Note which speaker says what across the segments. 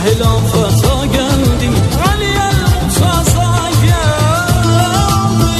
Speaker 1: hilafete geldi, Ali'yel Murtaza geldi.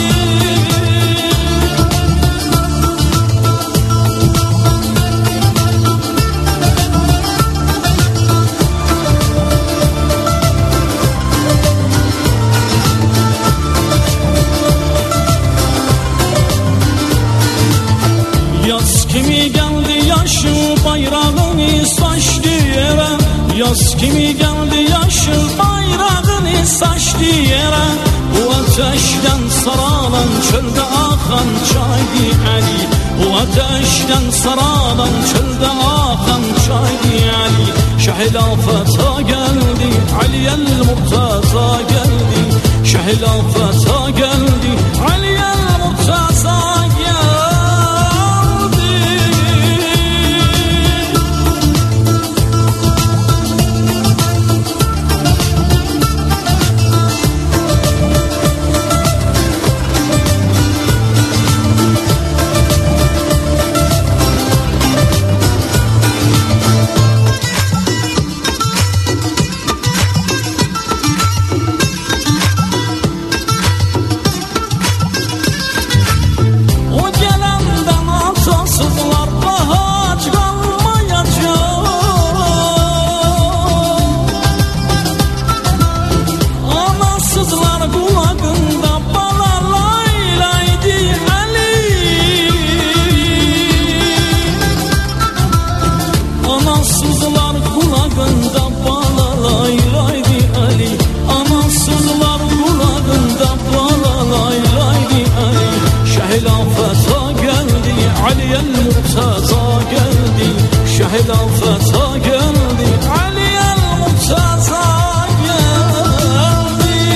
Speaker 1: Yaz kimi geldi yaşı bayrağını saçtı yere, yaz kimi geldi yaşı bayrağını saçtı yere. Bu ateşten saralan çölde akan çaydı Ali, bu ateşten saralan çölde akan çaydı Ali. Şehilafete geldi, Ali'yel Murtaza geldi, şehilafete geldi, Ali'yel Murtaza geldi. Anasızlar kulağında balalay laydi Ali, anasızlar kulağında balalay laydi Ali. Şehilafete geldi, Ali'yel Murtaza geldi, şehilafete geldi, Ali'yel Murtaza geldi.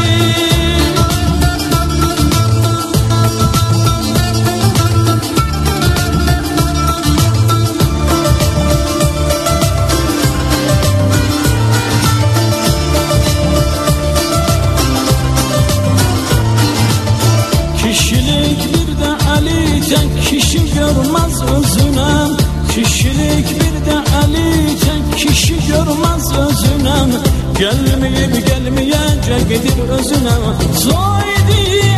Speaker 1: Kişilik bir de Ali tek kişi görmez özüne, kişilik bir de Ali tek kişi görmez özüne. Gelmeyip gelmeyecektir özüne, zaydi